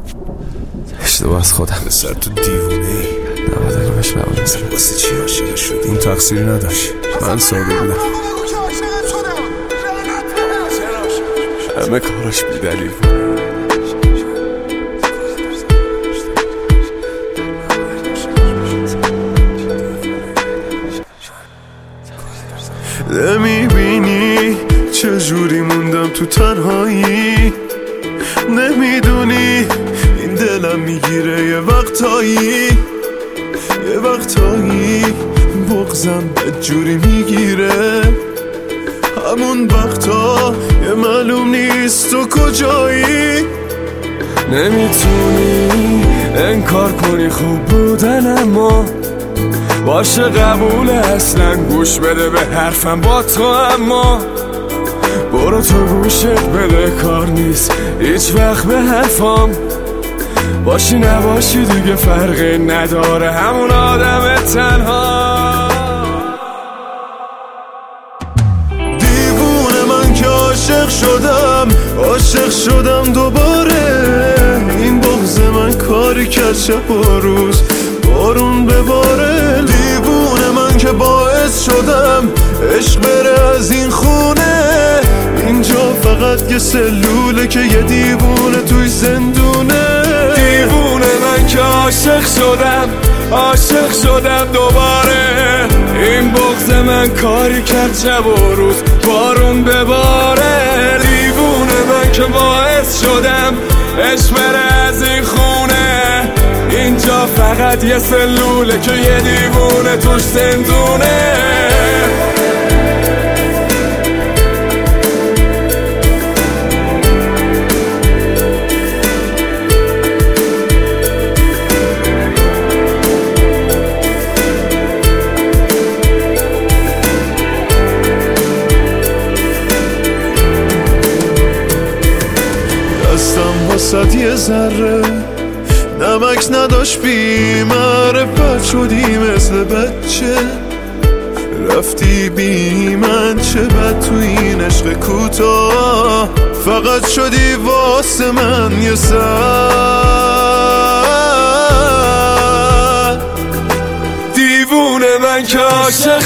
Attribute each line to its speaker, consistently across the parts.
Speaker 1: اشتباه از خودم.
Speaker 2: سر تو دیوونه ای.
Speaker 1: نباید اگه بهش ببونستم.
Speaker 2: واسه چی عاشق شدی؟ اون تقصیری نداشت، من ساده بودم. همه کاراش بی دلیل بود. نمیبینی چجوری موندم تو تنهایی؟ نمیدونی این دلم میگیره یه وقتایی بغزم بدجوری میگیره. همون وقتا یه معلوم نیست تو کجایی. نمیتونی انکار کنی خوب بودن، اما باشه قبول اصلا گوش بده به حرفم با تو. اما برو تو گوشت بده، کار نیست هیچ وقت به حرفام. باشی نباشی دیگه فرقی نداره، همون آدم تنها. دیوونه من که عاشق شدم دوباره. این بغض من کاری کرد شب و روز بارون بباره. دیوونه من که باعث شدم عشق بره از این خونه. اینجا فقط یه سلوله که یه دیوونه توی زندونه. دیوونه من که عاشق شدم دوباره. این بغض من کاری کرد شب و روز بارون بباره. دیوونه من که باعث شدم عشق بره از این خونه. اینجا فقط یه سلوله که یه دیوونه توش زندونه. دستم واسد یه ذره نمک نداشت، بی معرفت شدی مثل بچه. رفتی بی من چه بد تو این عشق کوتاه. فقط شدی واسه من یه سر. دیوونه من که عاشق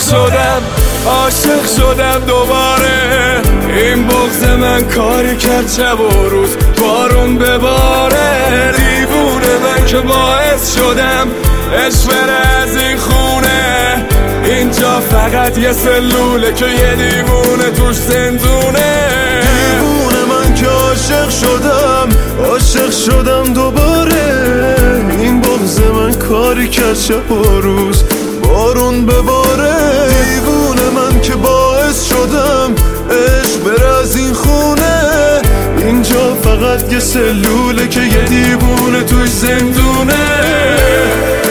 Speaker 2: شدم دوباره. این بغض من کاری کرد شب و روز بارون بباره. دیوونه من که باعث شدم عشق بره از این خونه. اینجا فقط یه سلوله که یه دیوونه توش زندونه. دیوونه من که عاشق شدم دوباره. این بغض من کاری کرد شب و روز بارون بباره. دیوونه من که باعث شدم عشق بره از این خونه. اینجا فقط یه سلوله که یه دیوونه توش زندونه.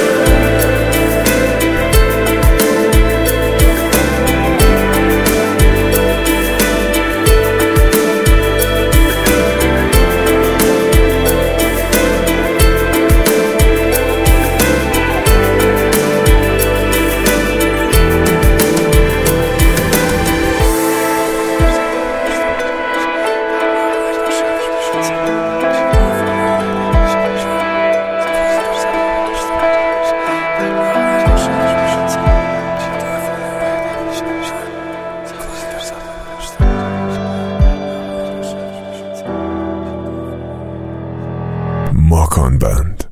Speaker 2: ماکان بند.